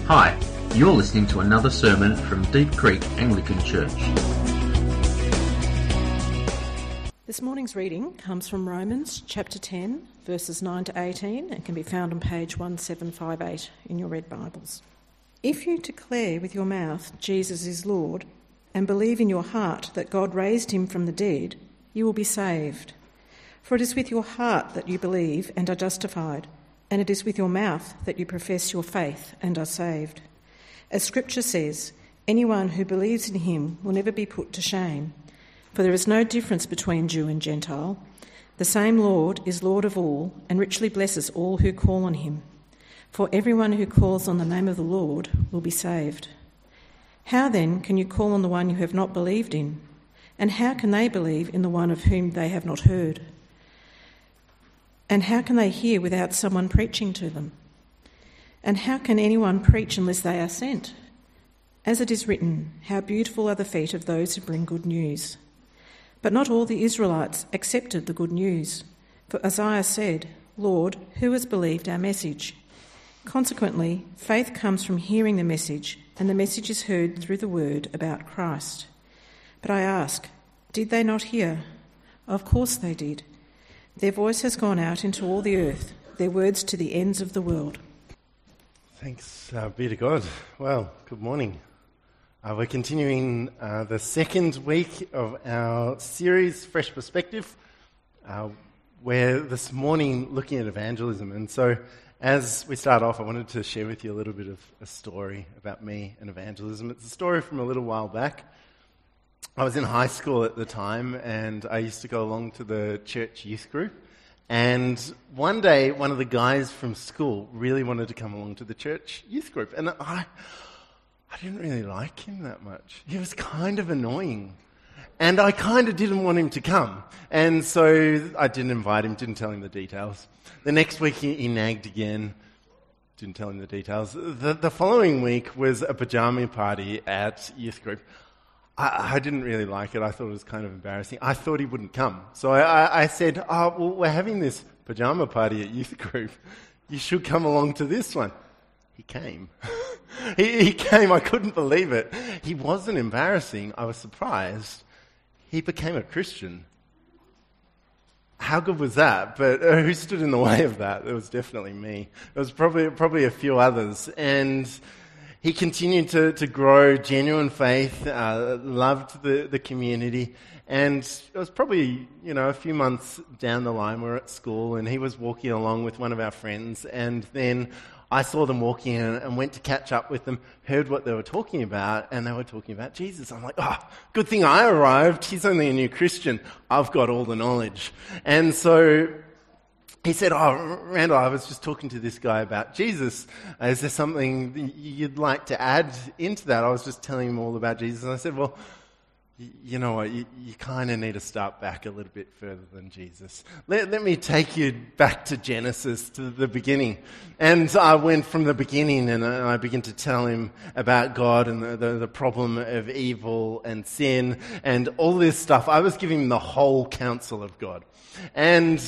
Hi, you're listening to another sermon from Deep Creek Anglican Church. This morning's reading comes from Romans chapter 10, verses 9 to 18, and can be found on page 1758 in your red Bibles. If you declare with your mouth Jesus is Lord, and believe in your heart that God raised him from the dead, you will be saved. For it is with your heart that you believe and are justified, and it is with your mouth that you profess your faith and are saved. As Scripture says, anyone who believes in him will never be put to shame. For there is no difference between Jew and Gentile. The same Lord is Lord of all, and richly blesses all who call on him. For everyone who calls on the name of the Lord will be saved. How then can you call on the one you have not believed in? And how can they believe in the one of whom they have not heard? And how can they hear without someone preaching to them? And how can anyone preach unless they are sent? As it is written, how beautiful are the feet of those who bring good news. But not all the Israelites accepted the good news. For Isaiah said, Lord, who has believed our message? Consequently, faith comes from hearing the message, and the message is heard through the word about Christ. But I ask, did they not hear? Of course they did. Their voice has gone out into all the earth, their words to the ends of the world. Thanks be to God. Well, good morning. We're continuing the second week of our series, Fresh Perspective. We're this morning looking at evangelism. And so as we start off, I wanted to share with you a little bit of a story about me and evangelism. It's a story from a little while back. I was in high school at the time, and I used to go along to the church youth group. And one day, one of the guys from school really wanted to come along to the church youth group. And I didn't really like him that much. He was kind of annoying. And I kind of didn't want him to come. And so I didn't invite him, didn't tell him the details. The next week he nagged again, didn't tell him the details. The following week was a pajama party at youth group. I didn't really like it. I thought it was kind of embarrassing. I thought he wouldn't come. So I said, well, we're having this pajama party at youth group. You should come along to this one. He came. He came. I couldn't believe it. He wasn't embarrassing. I was surprised. He became a Christian. How good was that? But who stood in the way of that? It was definitely me. It was probably a few others. And he continued to grow genuine faith, loved the community, and it was probably, a few months down the line, we were at school, and he was walking along with one of our friends, and then I saw them walking in and went to catch up with them, heard what they were talking about, and they were talking about Jesus. I'm like, good thing I arrived. He's only a new Christian. I've got all the knowledge. And so he said, Randall, I was just talking to this guy about Jesus. Is there something you'd like to add into that? I was just telling him all about Jesus. And I said, well, you know what, you kind of need to start back a little bit further than Jesus. Let me take you back to Genesis, to the beginning. And I went from the beginning and I began to tell him about God and the problem of evil and sin and all this stuff. I was giving him the whole counsel of God. And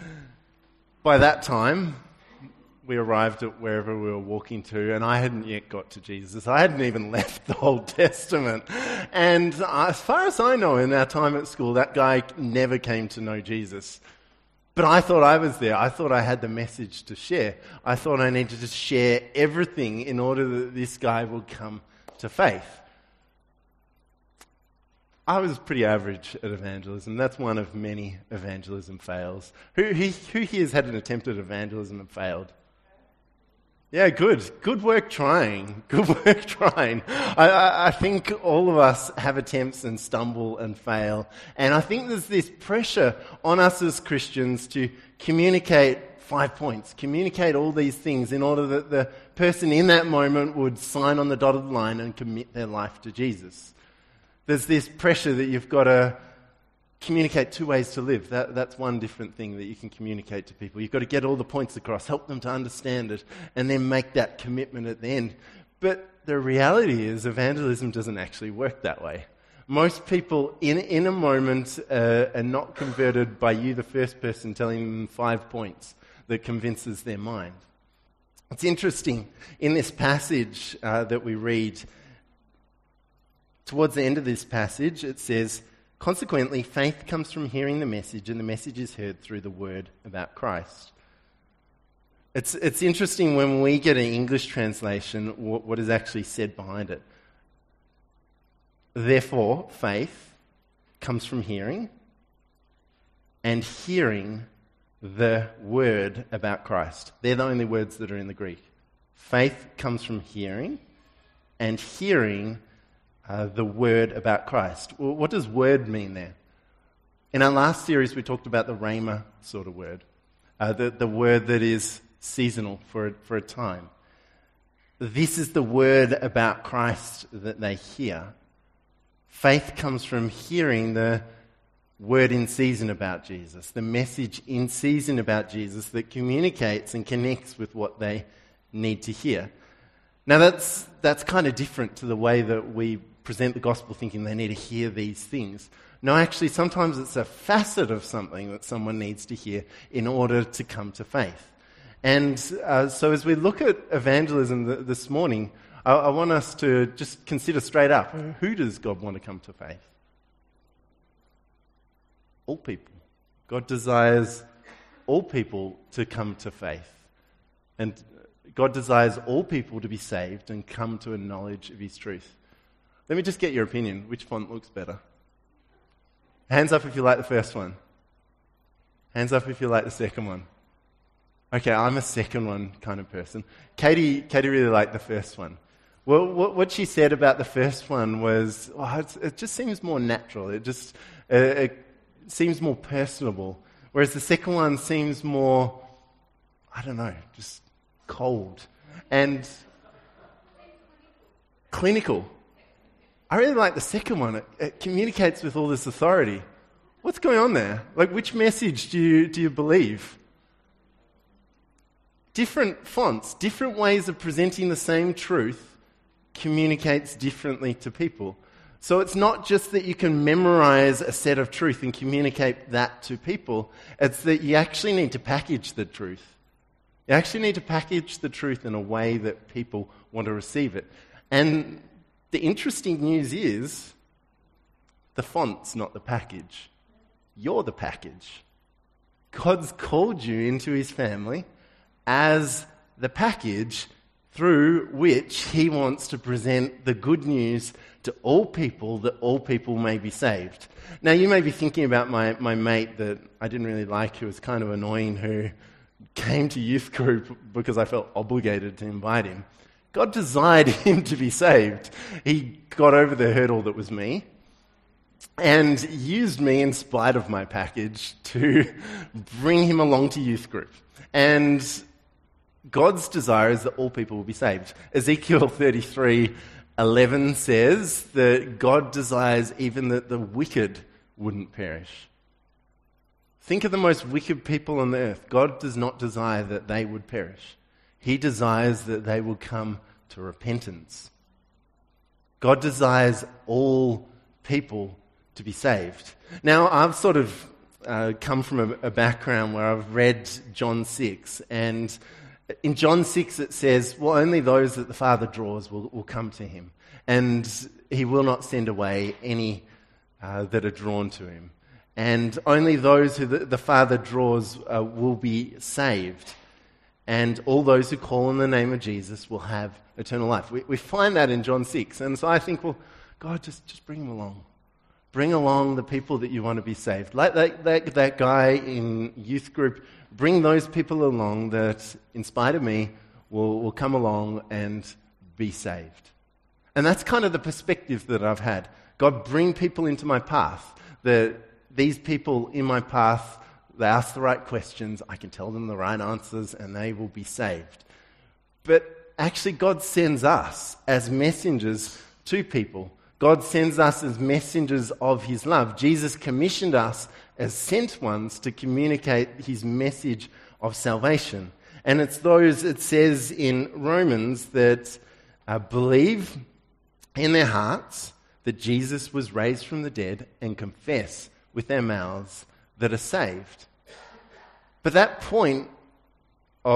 by that time, we arrived at wherever we were walking to, and I hadn't yet got to Jesus. I hadn't even left the Old Testament. And as far as I know, in our time at school, that guy never came to know Jesus. But I thought I was there. I thought I had the message to share. I thought I needed to share everything in order that this guy would come to faith. I was pretty average at evangelism. That's one of many evangelism fails. Who here has had an attempt at evangelism and failed? Yeah, good. Good work trying. Good work trying. I think all of us have attempts and stumble and fail. And I think there's this pressure on us as Christians to communicate 5 points, communicate all these things in order that the person in that moment would sign on the dotted line and commit their life to Jesus. There's this pressure that you've got to communicate 2 ways to live. That's one different thing that you can communicate to people. You've got to get all the points across, help them to understand it, and then make that commitment at the end. But the reality is evangelism doesn't actually work that way. Most people in a moment are not converted by you, the first person, telling them 5 points that convinces their mind. It's interesting, in this passage that we read, towards the end of this passage, it says, consequently, faith comes from hearing the message, and the message is heard through the word about Christ. It's interesting when we get an English translation, what is actually said behind it. Therefore, faith comes from hearing, and hearing the word about Christ. They're the only words that are in the Greek. Faith comes from hearing, and hearing the word about Christ. Well, what does word mean there? In our last series, we talked about the rhema sort of word, the word that is seasonal for a time. This is the word about Christ that they hear. Faith comes from hearing the word in season about Jesus, the message in season about Jesus that communicates and connects with what they need to hear. Now that's kind of different to the way that we present the gospel, thinking they need to hear these things. No, actually, sometimes it's a facet of something that someone needs to hear in order to come to faith. And so as we look at evangelism this morning, I want us to just consider straight up, who does God want to come to faith? All people. God desires all people to come to faith. And God desires all people to be saved and come to a knowledge of his truth. Let me just get your opinion. Which font looks better? Hands up if you like the first one. Hands up if you like the second one. Okay, I'm a second one kind of person. Katie really liked the first one. Well, what she said about the first one was, it just seems more natural. It seems more personable. Whereas the second one seems more, just cold and clinical. I really like the second one. It communicates with all this authority. What's going on there? Like, which message do you believe? Different fonts, different ways of presenting the same truth communicates differently to people. So it's not just that you can memorize a set of truth and communicate that to people. It's that you actually need to package the truth. You actually need to package the truth in a way that people want to receive it. And the interesting news is, the font's not the package. You're the package. God's called you into his family as the package through which he wants to present the good news to all people, that all people may be saved. Now, you may be thinking about my mate that I didn't really like, who was kind of annoying, who came to youth group because I felt obligated to invite him. God desired him to be saved. He got over the hurdle that was me and used me in spite of my package to bring him along to youth group. And God's desire is that all people will be saved. Ezekiel 33:11 says that God desires even that the wicked wouldn't perish. Think of the most wicked people on the earth. God does not desire that they would perish. He desires that they will come to repentance. God desires all people to be saved. Now, I've sort of come from a background where I've read John 6, and in John 6 it says, well, only those that the Father draws will come to him, and he will not send away any that are drawn to him. And only those who the Father draws will be saved. And all those who call on the name of Jesus will have eternal life. We find that in John 6. And so I think, well, God, just bring them along. Bring along the people that you want to be saved. Like that guy in youth group, bring those people along that, in spite of me, will come along and be saved. And that's kind of the perspective that I've had. God, bring people into my path. That these people in my path, they ask the right questions, I can tell them the right answers, and they will be saved. But actually, God sends us as messengers to people. God sends us as messengers of his love. Jesus commissioned us as sent ones to communicate his message of salvation. And it's those, it says in Romans, that believe in their hearts that Jesus was raised from the dead and confess with their mouths that are saved. But that point of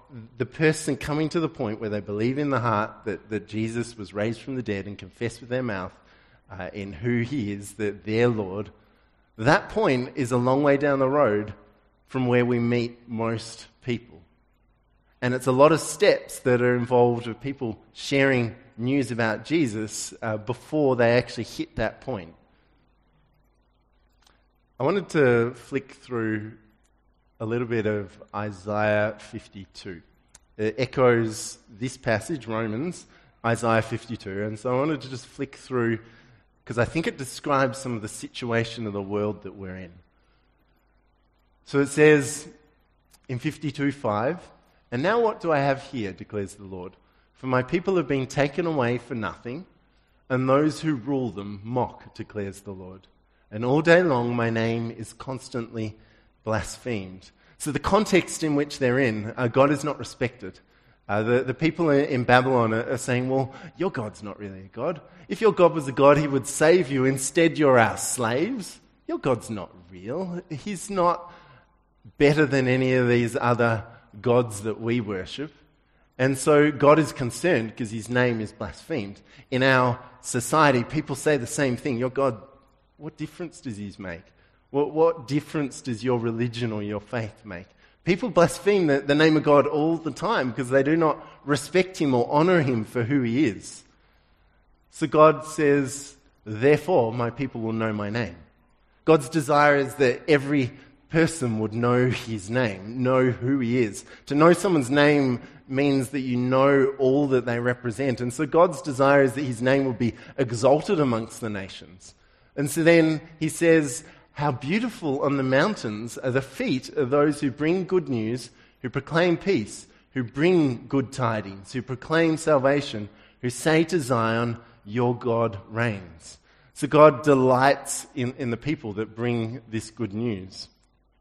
the person coming to the point where they believe in the heart that Jesus was raised from the dead and confess with their mouth in who he is, that their Lord, that point is a long way down the road from where we meet most people. And it's a lot of steps that are involved with people sharing news about Jesus before they actually hit that point. I wanted to flick through a little bit of Isaiah 52. It echoes this passage, Romans, Isaiah 52. And so I wanted to just flick through, because I think it describes some of the situation of the world that we're in. So it says in 52:5, "And now what do I have here, declares the Lord? For my people have been taken away for nothing, and those who rule them mock, declares the Lord. And all day long my name is constantly blasphemed." So the context in which they're in, God is not respected. The people in Babylon are saying, well, your God's not really a God. If your God was a God, he would save you. Instead, you're our slaves. Your God's not real. He's not better than any of these other gods that we worship. And so God is concerned because his name is blasphemed. In our society, people say the same thing. Your God, what difference does he make? What difference does your religion or your faith make? People blaspheme the name of God all the time because they do not respect him or honor him for who he is. So God says, therefore, my people will know my name. God's desire is that every person would know his name, know who he is. To know someone's name means that you know all that they represent. And so God's desire is that his name will be exalted amongst the nations. And so then he says, how beautiful on the mountains are the feet of those who bring good news, who proclaim peace, who bring good tidings, who proclaim salvation, who say to Zion, your God reigns. So God delights in the people that bring this good news.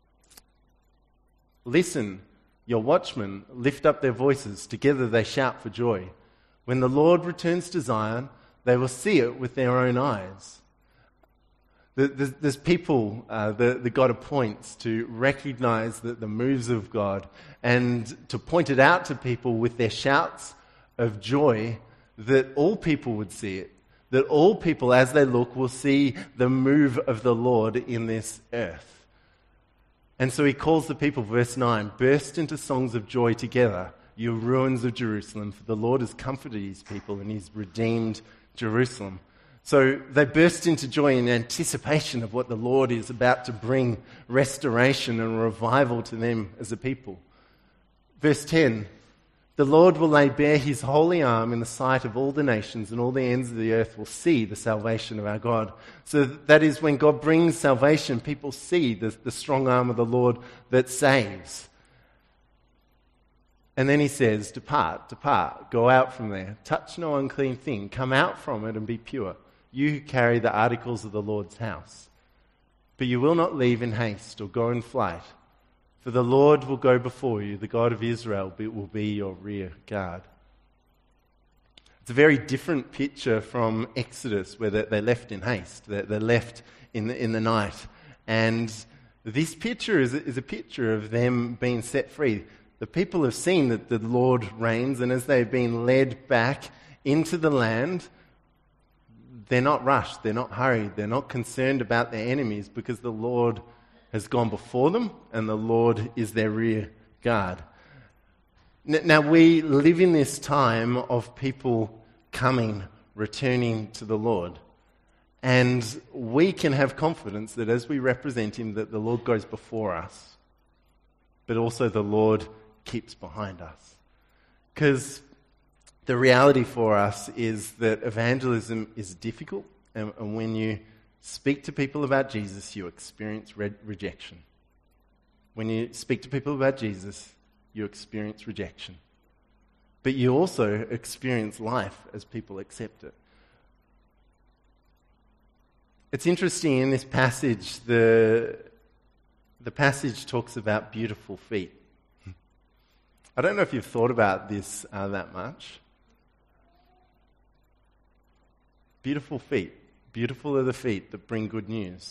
Listen, your watchmen lift up their voices. Together they shout for joy. When the Lord returns to Zion, they will see it with their own eyes. There's people that God appoints to recognize the moves of God and to point it out to people with their shouts of joy, that all people would see it, that all people as they look will see the move of the Lord in this earth. And so he calls the people, verse 9, burst into songs of joy together, you ruins of Jerusalem, for the Lord has comforted his people and he's redeemed Jerusalem. So they burst into joy in anticipation of what the Lord is about to bring restoration and revival to them as a people. Verse 10, the Lord will lay bare his holy arm in the sight of all the nations, and all the ends of the earth will see the salvation of our God. So that is when God brings salvation, people see the strong arm of the Lord that saves. And then he says, depart, go out from there, touch no unclean thing, come out from it and be pure. You who carry the articles of the Lord's house. But you will not leave in haste or go in flight, for the Lord will go before you, the God of Israel will be your rear guard. It's a very different picture from Exodus, where they left in haste, they left in the night. And this picture is a picture of them being set free. The people have seen that the Lord reigns, and as they've been led back into the land, they're not rushed, they're not hurried, they're not concerned about their enemies because the Lord has gone before them and the Lord is their rear guard. Now we live in this time of people coming, returning to the Lord. And we can have confidence that as we represent him, that the Lord goes before us, but also the Lord keeps behind us. Because the reality for us is that evangelism is difficult, and when you speak to people about Jesus, you experience rejection. When you speak to people about Jesus, you experience rejection. But you also experience life as people accept it. It's interesting in this passage, the passage talks about beautiful feet. I don't know if you've thought about this that much. Beautiful feet. Beautiful are the feet that bring good news.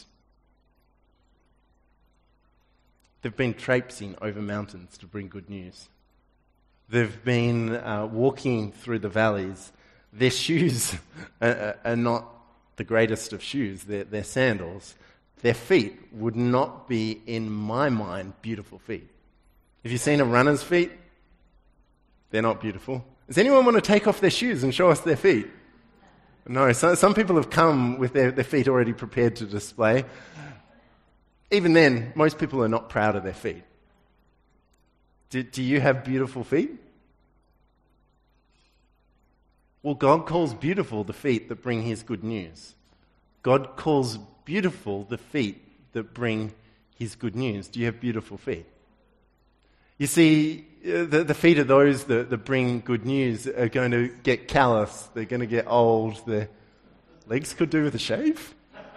They've been traipsing over mountains to bring good news. they've been walking through the valleys, their shoes are not the greatest of shoes. They're sandals. Their feet would not be, in my mind, beautiful feet. Have you seen a runner's feet? They're not beautiful. Does anyone want to take off their shoes and show us their feet? No, some people have come with their feet already prepared to display. Even then, most people are not proud of their feet. Do you have beautiful feet? Well, God calls beautiful the feet that bring His good news. God calls beautiful the feet that bring His good news. Do you have beautiful feet? You see, the feet of those that bring good news are going to get callous. They're going to get old. Their legs could do with a shave.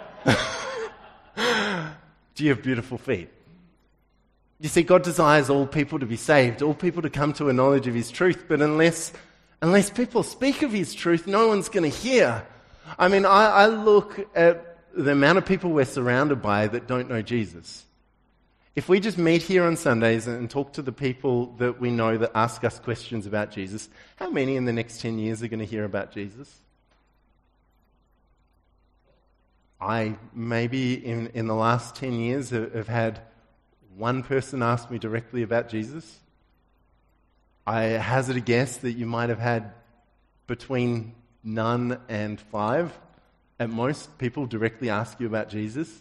Do you have beautiful feet? You see, God desires all people to be saved, all people to come to a knowledge of His truth, but unless people speak of His truth, no one's going to hear. I mean, I look at the amount of people we're surrounded by that don't know Jesus. If we just meet here on Sundays and talk to the people that we know that ask us questions about Jesus, how many in the next 10 years are going to hear about Jesus? I maybe in the last 10 years have had one person ask me directly about Jesus. I hazard a guess that you might have had between none and 5 at most people directly ask you about Jesus.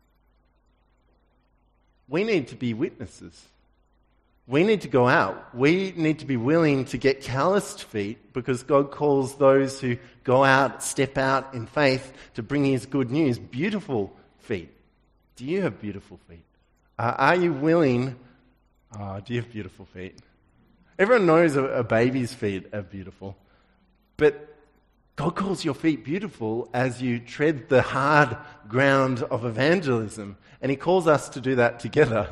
We need to be witnesses. We need to go out. We need to be willing to get calloused feet because God calls those who go out, step out in faith to bring His good news, beautiful feet. Do you have beautiful feet? Are you willing? Do you have beautiful feet? Everyone knows a baby's feet are beautiful. But God calls your feet beautiful as you tread the hard ground of evangelism. And He calls us to do that together.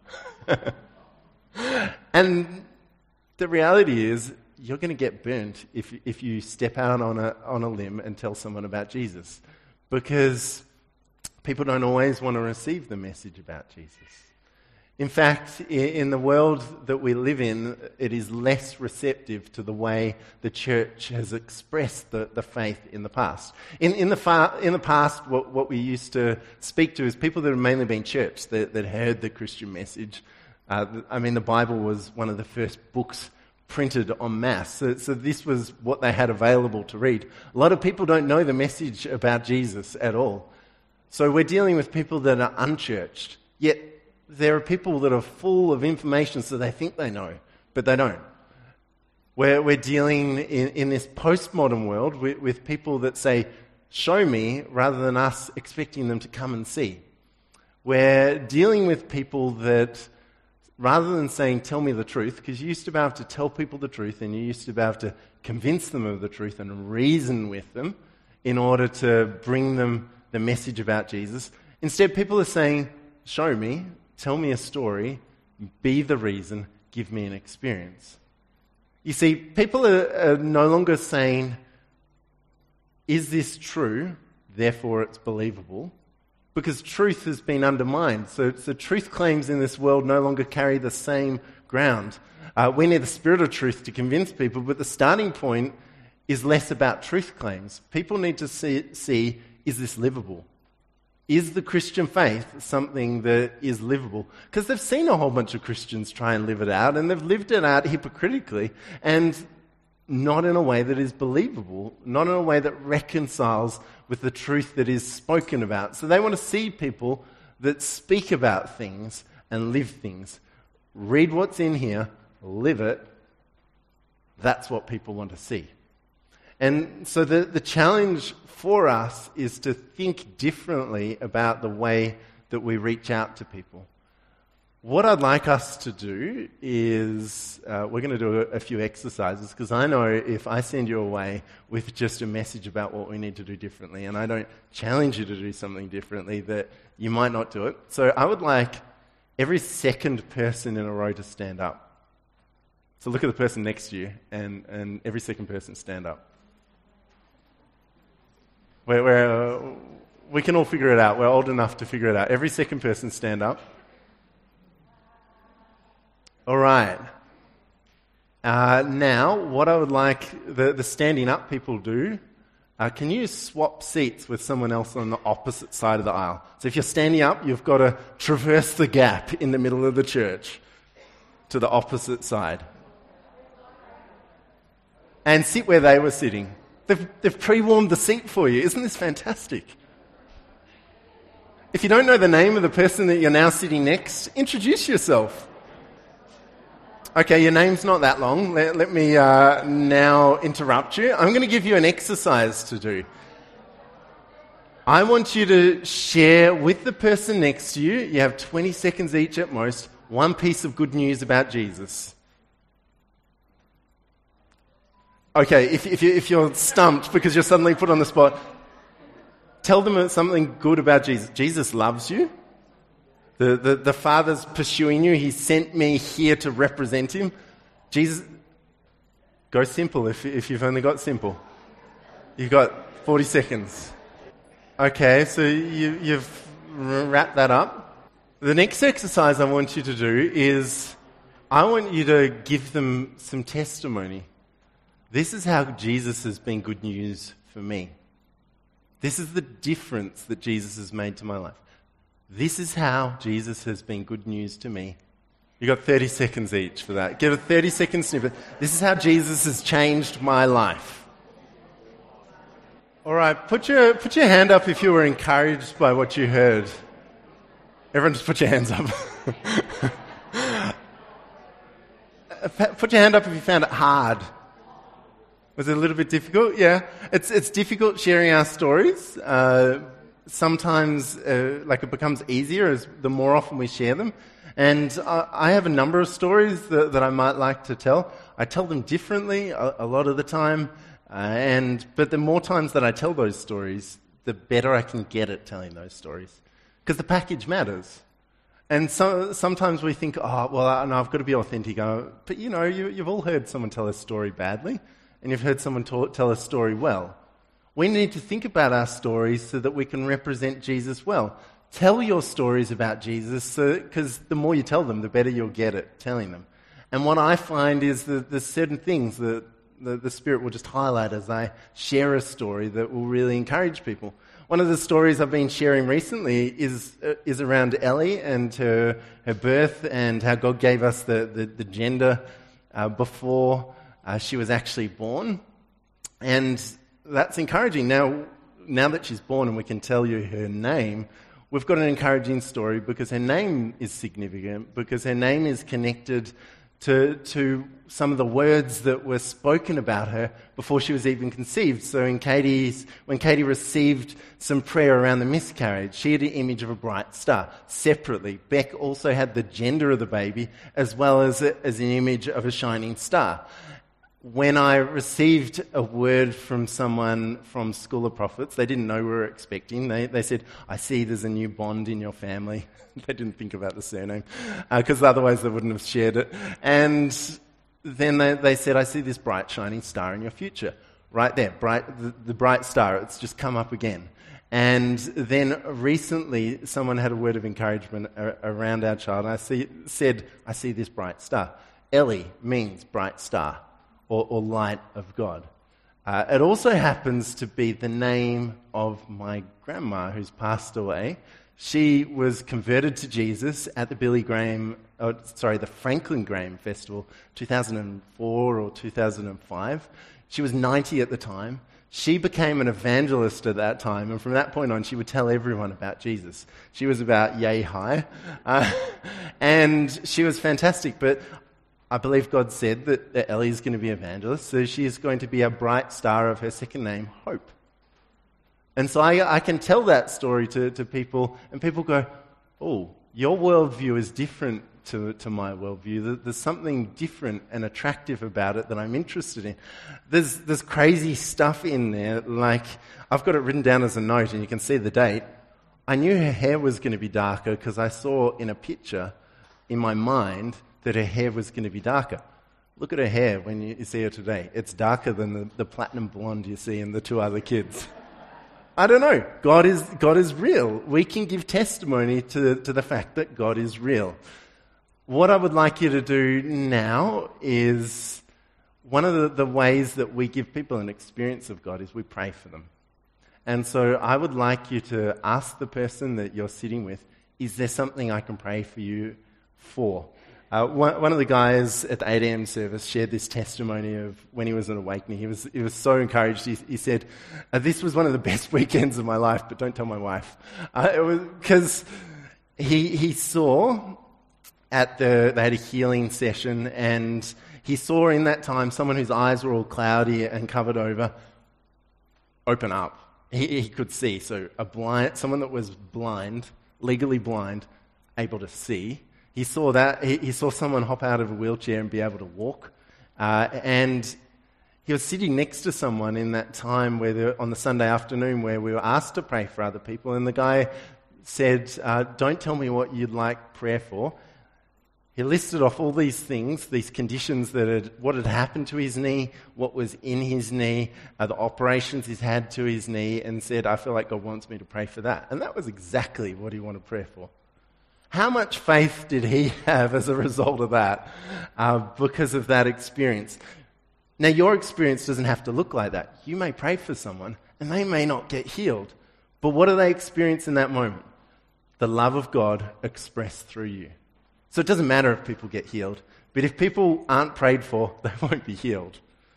And the reality is, you're going to get burnt if you step out on a limb and tell someone about Jesus. Because people don't always want to receive the message about Jesus. In fact, in the world that we live in, it is less receptive to the way the church has expressed the faith in the past. In the past, what we used to speak to is people that have mainly been church, that heard the Christian message. The Bible was one of the first books printed en masse. So this was what they had available to read. A lot of people don't know the message about Jesus at all. So we're dealing with people that are unchurched, yet there are people that are full of information so they think they know, but they don't. We're dealing in this postmodern world with people that say, show me, rather than us expecting them to come and see. We're dealing with people that, rather than saying, tell me the truth, because you used to be able to tell people the truth and you used to be able to convince them of the truth and reason with them in order to bring them the message about Jesus. Instead, people are saying, show me, tell me a story, be the reason, give me an experience. You see, people are no longer saying, is this true, therefore it's believable? Because truth has been undermined. So truth claims in this world no longer carry the same ground. We need the spirit of truth to convince people, but the starting point is less about truth claims. People need to see is this livable? Is the Christian faith something that is livable? Because they've seen a whole bunch of Christians try and live it out, and they've lived it out hypocritically, and not in a way that is believable, not in a way that reconciles with the truth that is spoken about. So they want to see people that speak about things and live things. Read what's in here, live it. That's what people want to see. And so the challenge for us is to think differently about the way that we reach out to people. What I'd like us to do is, we're going to do a few exercises, because I know if I send you away with just a message about what we need to do differently, and I don't challenge you to do something differently, that you might not do it. So I would like every second person in a row to stand up. So look at the person next to you, and every second person stand up. We can all figure it out. We're old enough to figure it out. Every second person stand up. All right. Now, what I would like the standing up people do, can you swap seats with someone else on the opposite side of the aisle? So if you're standing up, you've got to traverse the gap in the middle of the church to the opposite side. And sit where they were sitting. They've pre-warmed the seat for you. Isn't this fantastic? If you don't know the name of the person that you're now sitting next, introduce yourself. Okay, your name's not that long. Let me now interrupt you. I'm going to give you an exercise to do. I want you to share with the person next to you, you have 20 seconds each at most, one piece of good news about Jesus. Okay, if you're stumped because you're suddenly put on the spot, tell them something good about Jesus. Jesus loves you. The Father's pursuing you. He sent me here to represent him. Jesus, go simple if you've only got simple. You've got 40 seconds. Okay, so you've wrapped that up. The next exercise I want you to do is I want you to give them some testimony. This is how Jesus has been good news for me. This is the difference that Jesus has made to my life. This is how Jesus has been good news to me. You've got 30 seconds each for that. Give a 30-second snippet. This is how Jesus has changed my life. All right, put your hand up if you were encouraged by what you heard. Everyone just put your hands up. Put your hand up if you found it hard. Was it a little bit difficult? Yeah. It's difficult sharing our stories. Sometimes it becomes easier as the more often we share them. And I have a number of stories that I might like to tell. I tell them differently a lot of the time. But the more times that I tell those stories, the better I can get at telling those stories. Because the package matters. And sometimes we think, no, I've got to be authentic. But you've all heard someone tell a story badly. And you've heard someone tell a story well. We need to think about our stories so that we can represent Jesus well. Tell your stories about Jesus, because the more you tell them, the better you'll get at telling them. And what I find is that there's certain things that the Spirit will just highlight as I share a story that will really encourage people. One of the stories I've been sharing recently is around Ellie and her birth and how God gave us the gender before she was actually born, and that's encouraging. Now that she's born and we can tell you her name, we've got an encouraging story because her name is significant, because her name is connected to some of the words that were spoken about her before she was even conceived. So when Katie received some prayer around the miscarriage, she had an image of a bright star. Separately, Beck also had the gender of the baby as well as an image of a shining star. When I received a word from someone from School of Prophets, they didn't know we were expecting. They said, I see there's a new bond in your family. They didn't think about the surname, because otherwise they wouldn't have shared it. And then they said, I see this bright shining star in your future. Right there, the bright star, it's just come up again. And then recently someone had a word of encouragement around our child. I see this bright star. Ellie means bright star. Or light of God. It also happens to be the name of my grandma who's passed away. She was converted to Jesus at the the Franklin Graham Festival, 2004 or 2005. She was 90 at the time. She became an evangelist at that time, and from that point on, she would tell everyone about Jesus. She was about yay high, and she was fantastic, but I believe God said that Ellie is going to be an evangelist, so she is going to be a bright star of her second name, Hope. And so I can tell that story to people, and people go, oh, your worldview is different to my worldview. There's something different and attractive about it that I'm interested in. There's crazy stuff in there, like I've got it written down as a note, and you can see the date. I knew her hair was going to be darker because I saw in a picture in my mind that her hair was going to be darker. Look at her hair when you see her today. It's darker than the platinum blonde you see in the two other kids. I don't know. God is real. We can give testimony to the fact that God is real. What I would like you to do now is one of the ways that we give people an experience of God is we pray for them. And so I would like you to ask the person that you're sitting with, is there something I can pray for you for? One of the guys at the 8 a.m. service shared this testimony of when he was at Awakening. He was so encouraged. He said, this was one of the best weekends of my life, but don't tell my wife. It was because he saw they had a healing session, and he saw in that time someone whose eyes were all cloudy and covered over open up. He could see. So someone that was blind, legally blind, able to see. He saw that. He saw someone hop out of a wheelchair and be able to walk. And he was sitting next to someone in that time on the Sunday afternoon where we were asked to pray for other people. And the guy said, don't tell me what you'd like prayer for. He listed off all these things, these conditions what had happened to his knee, what was in his knee, the operations he's had to his knee, and said, I feel like God wants me to pray for that. And that was exactly what he wanted prayer for. How much faith did he have as a result of that because of that experience? Now, your experience doesn't have to look like that. You may pray for someone, and they may not get healed. But what do they experience in that moment? The love of God expressed through you. So it doesn't matter if people get healed, but if people aren't prayed for, they won't be healed.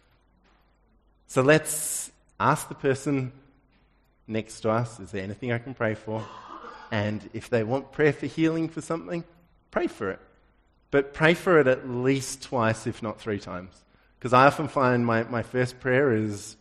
So let's ask the person next to us, is there anything I can pray for? And if they want prayer for healing for something, pray for it. But pray for it at least twice, if not 3 times. Because I often find my first prayer it's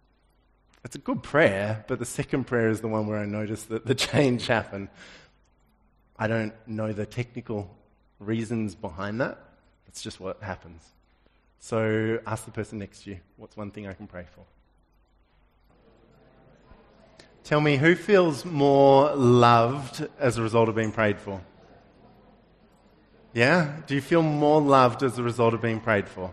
a good prayer, but the second prayer is the one where I notice that the change happened. I don't know the technical reasons behind that. That's just what happens. So ask the person next to you, what's one thing I can pray for? Tell me, who feels more loved as a result of being prayed for? Yeah? Do you feel more loved as a result of being prayed for?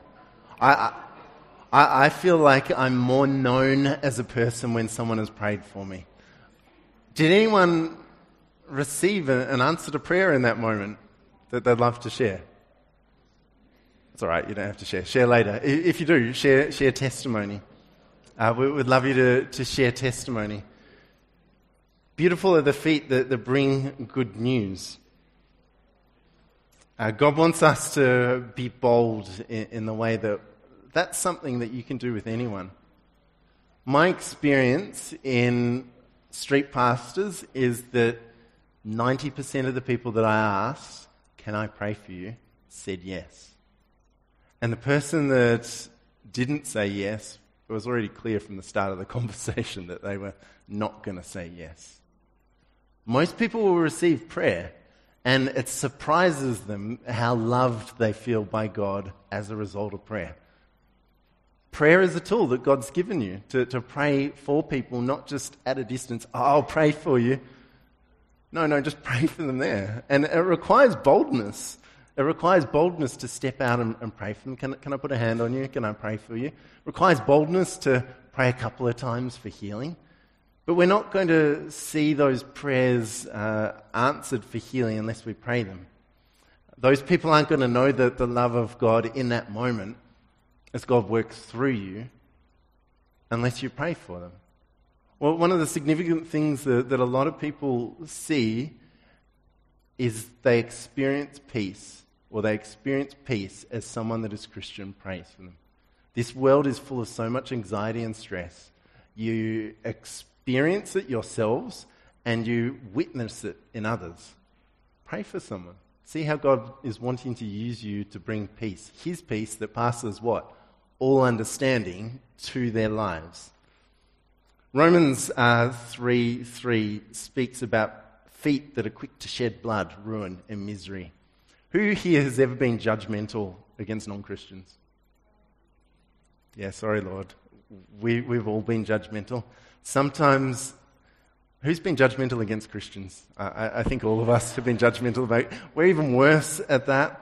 I feel like I'm more known as a person when someone has prayed for me. Did anyone receive an answer to prayer in that moment that they'd love to share? It's all right, you don't have to share. Share later. If you do, share testimony. We would love you to share testimony. Beautiful are the feet that bring good news. God wants us to be bold in the way that's something that you can do with anyone. My experience in street pastors is that 90% of the people that I asked, can I pray for you, said yes. And the person that didn't say yes, it was already clear from the start of the conversation that they were not going to say yes. Most people will receive prayer, and it surprises them how loved they feel by God as a result of prayer. Prayer is a tool that God's given you to pray for people, not just at a distance. Oh, I'll pray for you. No, just pray for them there. And it requires boldness. It requires boldness to step out and pray for them. Can I put a hand on you? Can I pray for you? It requires boldness to pray a couple of times for healing. But we're not going to see those prayers answered for healing unless we pray them. Those people aren't going to know the love of God in that moment as God works through you unless you pray for them. Well, one of the significant things that a lot of people see is they experience peace, or they experience peace as someone that is Christian prays for them. This world is full of so much anxiety and stress. You experience it yourselves and you witness it in others. Pray for someone. See how God is wanting to use you to bring peace. His peace that passes what? All understanding to their lives. Romans 3:3 speaks about feet that are quick to shed blood, ruin, and misery. Who here has ever been judgmental against non-Christians? Yeah, sorry, Lord. We've all been judgmental. Sometimes, who's been judgmental against Christians? I think all of us have been judgmental about. We're even worse at that.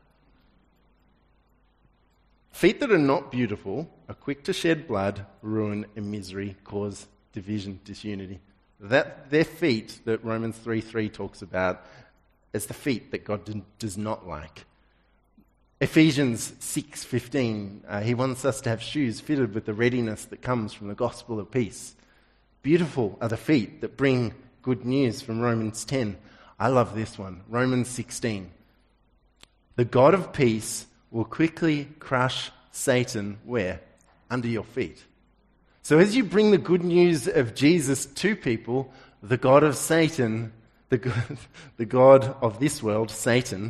Feet that are not beautiful are quick to shed blood, ruin, and misery, cause division, disunity. Their feet that Romans 3:3 talks about is the feet that God does not like. Ephesians 6:15, he wants us to have shoes fitted with the readiness that comes from the gospel of peace. Beautiful are the feet that bring good news from Romans 10. I love this one, Romans 16. The God of peace will quickly crush Satan where? Under your feet. So as you bring the good news of Jesus to people, the God of Satan, the God of this world, Satan,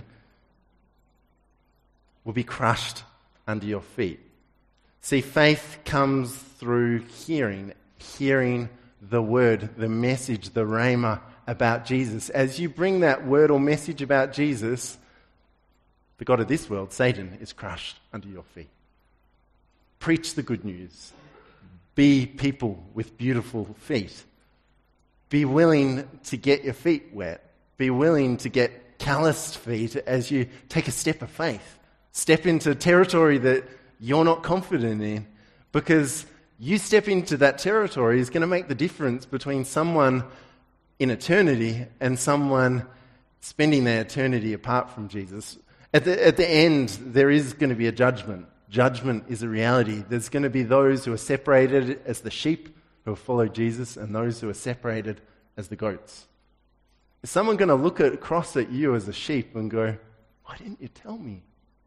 will be crushed under your feet. See, faith comes through hearing the word, the message, the rhema about Jesus. As you bring that word or message about Jesus, the God of this world, Satan, is crushed under your feet. Preach the good news. Be people with beautiful feet. Be willing to get your feet wet. Be willing to get calloused feet as you take a step of faith. Step into territory that you're not confident in, because you step into that territory is going to make the difference between someone in eternity and someone spending their eternity apart from Jesus. At the end, there is going to be a judgment. Judgment is a reality. There's going to be those who are separated as the sheep who have followed Jesus and those who are separated as the goats. Is someone going to look across at you as a sheep and go, why didn't you tell me?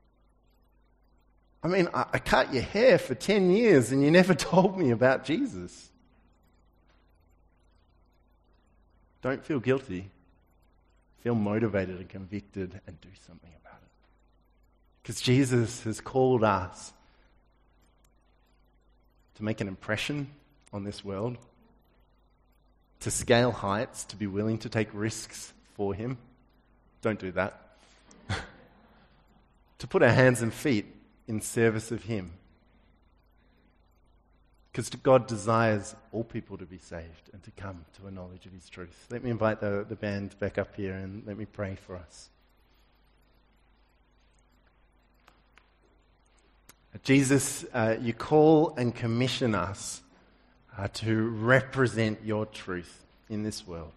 I mean, I cut your hair for 10 years and you never told me about Jesus. Don't feel guilty. Feel motivated and convicted and do something about it. Because Jesus has called us to make an impression on this world, to scale heights, to be willing to take risks for him. Don't do that. To put our hands and feet in service of him. Because God desires all people to be saved and to come to a knowledge of his truth. Let me invite the band back up here and let me pray for us. Jesus, you call and commission us to represent your truth in this world.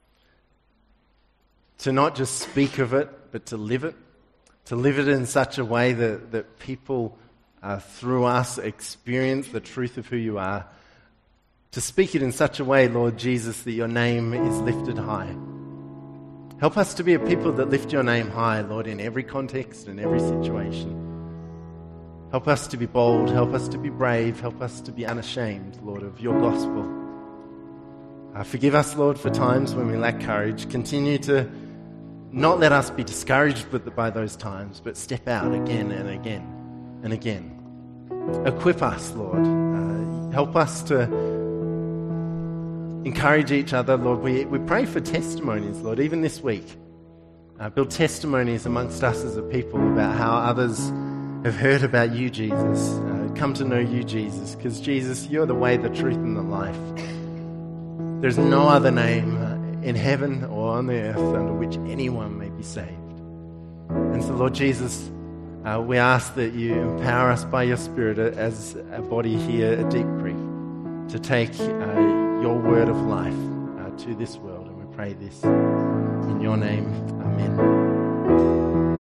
To not just speak of it, but to live it. To live it in such a way that people through us experience the truth of who you are. To speak it in such a way, Lord Jesus, that your name is lifted high. Help us to be a people that lift your name high, Lord, in every context and every situation. Help us to be bold, help us to be brave, help us to be unashamed, Lord, of your gospel. Forgive us, Lord, for times when we lack courage. Continue to not let us be discouraged by those times, but step out again and again and again. Equip us, Lord. Help us to encourage each other, Lord. We pray for testimonies, Lord, even this week. Build testimonies amongst us as a people about how others have heard about you, Jesus. Come to know you, Jesus, because Jesus, you're the way, the truth, and the life. There's no other name in heaven or on the earth under which anyone may be saved. And so, Lord Jesus, we ask that you empower us by your Spirit as a body here at Deep Creek to take your word of life to this world. And we pray this in your name. Amen.